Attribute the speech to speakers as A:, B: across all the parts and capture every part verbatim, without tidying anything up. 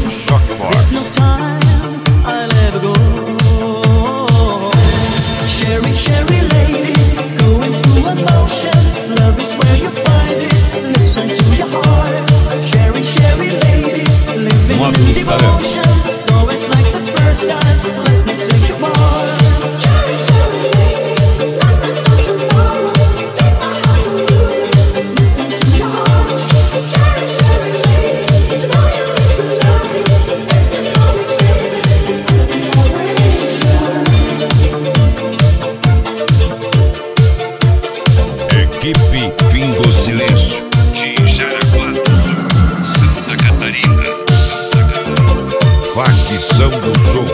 A: Shock
B: There's no
A: Force.
B: time I'll ever go. Sherry, Sherry lady, going through emotion. Love is where you find it. Listen to your heart. Sherry, Sherry lady, living
A: Módulo
B: in
A: instalado.
B: devotion. It's always like the first time. Let me take you apart. Sherry, Sherry lady, like there's no tomorrow. Take my heart and lose it. Listen to your heart. Sherry, Sherry lady, you know you used to love me. If you know me, baby, I'll be always yours.
A: Equipe Fim do Silêncio de Jaraguá do Sul, Santa Catarina, Santa Catarina. Facção do Sul.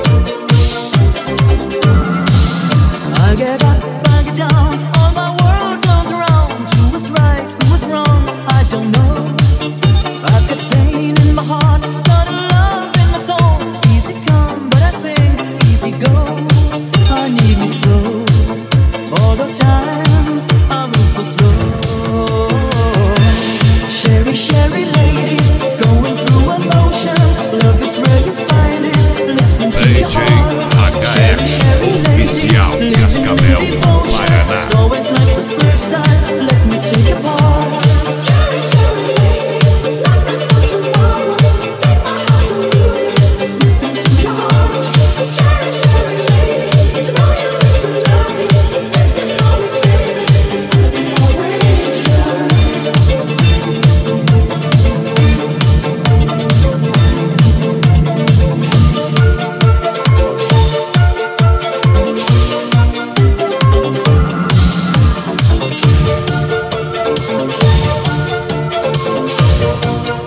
B: I get up, I get down, all my world comes around. Who was right, who was wrong, I don't know. I've got pain in my heart, got a love in my soul. Easy come, but I think easy go. I need me slow, all the times I move so slow. Sherry, Sherry lady, going through emotion. Love is where you find it. Listen to your
A: D J
B: heart.
A: H F Oficial Cascavel, Paraná.
B: It's always like the first time. Let me take you apart. Cherry, cherry lady, like there's no tomorrow. Take my heart and lose it. Listen to your heart. Cherry, cherry lady, you know you used to love me. If you know me, baby, I'll be always yours.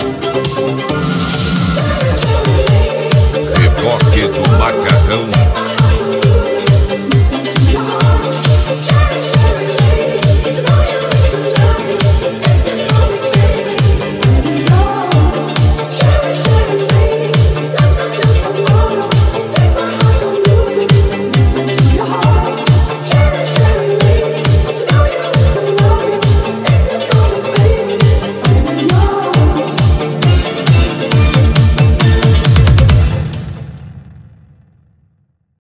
A: Reboque do Macarrão